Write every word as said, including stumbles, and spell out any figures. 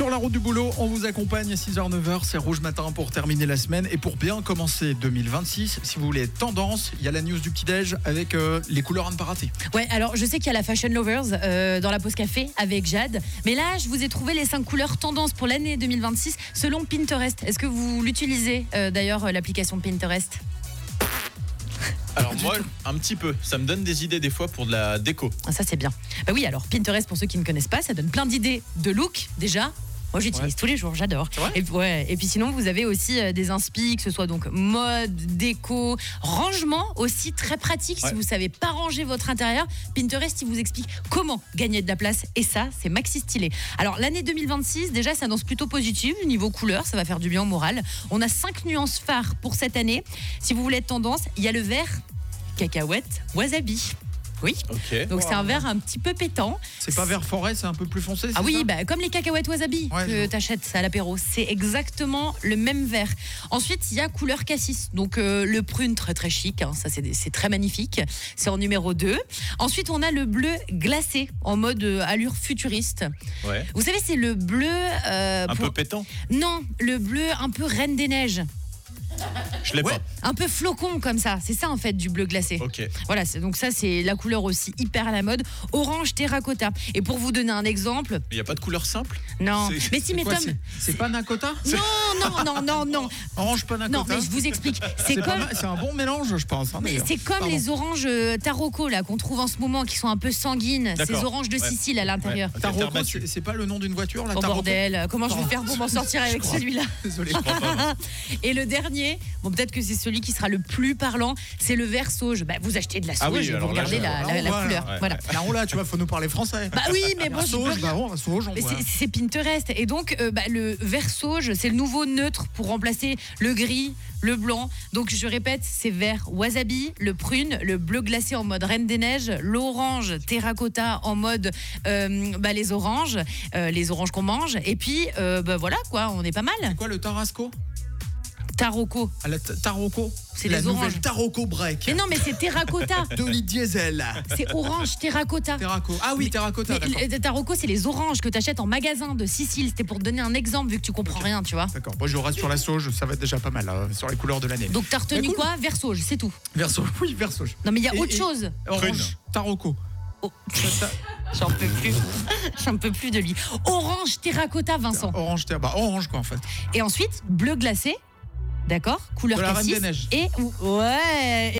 Sur la route du boulot, on vous accompagne à six heures neuf heures, c'est Rouge Matin pour terminer la semaine. Et pour bien commencer deux mille vingt-six, si vous voulez tendance, il y a la news du petit-déj avec euh, les couleurs à ne pas rater. Ouais, alors je sais qu'il y a la Fashion Lovers euh, dans la pause café avec Jade. Mais là, je vous ai trouvé les cinq couleurs tendance pour l'année deux mille vingt-six selon Pinterest. Est-ce que vous l'utilisez euh, d'ailleurs, l'application Pinterest ? Alors moi, un petit peu. Ça me donne des idées des fois pour de la déco. Ah, ça c'est bien. Bah oui, alors Pinterest, pour ceux qui ne connaissent pas, ça donne plein d'idées de look déjà. Moi j'utilise ouais. tous les jours, j'adore. Et, ouais. Et puis sinon vous avez aussi euh, des inspi, que ce soit donc mode, déco, rangement aussi très pratique. Ouais. Si vous savez pas ranger votre intérieur, Pinterest il vous explique comment gagner de la place, et ça c'est maxi stylé. Alors l'année deux mille vingt-six déjà s'annonce plutôt positive niveau couleur, ça va faire du bien au moral. On a cinq nuances phares pour cette année. Si vous voulez être tendance, il y a le vert cacahuète wasabi. Oui, okay. Donc wow. c'est un vert un petit peu pétant. C'est pas vert forêt, c'est un peu plus foncé. Ah oui, ça bah, comme les cacahuètes wasabi ouais, que t'achètes à l'apéro. C'est exactement le même vert. Ensuite, il y a couleur cassis. Donc euh, le prune très très chic, hein, ça c'est, c'est très magnifique. C'est en numéro deux. Ensuite, on a le bleu glacé en mode euh, allure futuriste. Ouais. Vous savez, c'est le bleu... Euh, un pour... peu pétant. Non, le bleu un peu Reine des Neiges. Je l'ai ouais. pas. Un peu flocon comme ça, c'est ça en fait du bleu glacé. Ok. Voilà, c'est, donc ça c'est la couleur aussi hyper à la mode. Orange terracotta. Et pour vous donner un exemple. Il n'y a pas de couleur simple ? Non. C'est, mais si, mais quoi, Tom. C'est, c'est pas Nakota ? Non, non, non, non, non. Orange pas Nakota. Non, mais je vous explique. C'est, c'est, comme. Mal, c'est un bon mélange, je pense. Hein, mais c'est comme Pardon. les oranges tarocco là qu'on trouve en ce moment, qui sont un peu sanguines. D'accord. Ces oranges de ouais. Sicile à l'intérieur. Ouais. Okay, tarocco, c'est, c'est pas le nom d'une voiture là. Oh bordel, comment je vais faire pour m'en sortir avec celui-là ? Désolé. Et le dernier, bon peut-être que c'est celui qui sera le plus parlant, c'est le vert sauge. Bah, vous achetez de la sauge ah oui, et vous regardez là, la, la, la voilà, couleur. Ouais, voilà. Là, on l'a, tu vois, faut nous parler français. Bah oui, mais bon, la sauge, bah, on, la sauge, on mais c'est, c'est Pinterest. Et donc, euh, bah, le vert sauge, c'est le nouveau neutre pour remplacer le gris, le blanc. Donc, je répète, c'est vert wasabi, le prune, le bleu glacé en mode Reine des Neiges, l'orange terracotta en mode euh, bah, les oranges, euh, les oranges qu'on mange. Et puis, euh, bah, voilà quoi, on est pas mal. C'est quoi le tarasco ? Tarocco. Ah, la t- Tarocco. C'est la les nouvelle oranges. Tarocco break. Mais non, mais c'est terracotta. deux litres diesel. C'est orange terracotta. Terraco. Ah oui, terracotta. Mais, Tarocco, c'est les oranges que tu achètes en magasin de Sicile. C'était pour te donner un exemple vu que tu comprends okay. rien, tu vois. D'accord. Moi, je reste sur la sauge. Ça va être déjà pas mal là, sur les couleurs de l'année. Donc, t'as retenu cool. quoi ? Vert sauge, c'est tout. Vert sauge. Oui, vert sauge. Non, mais il y a et, autre et chose. Orange. Tarocco. Oh. J'en peux plus. J'en peux plus de lui. Orange terracotta, Vincent. Orange terre. Bah, orange quoi en fait. Et ensuite, bleu glacé. D'accord, couleur de la cassis. Reine des Neiges. Et ouais.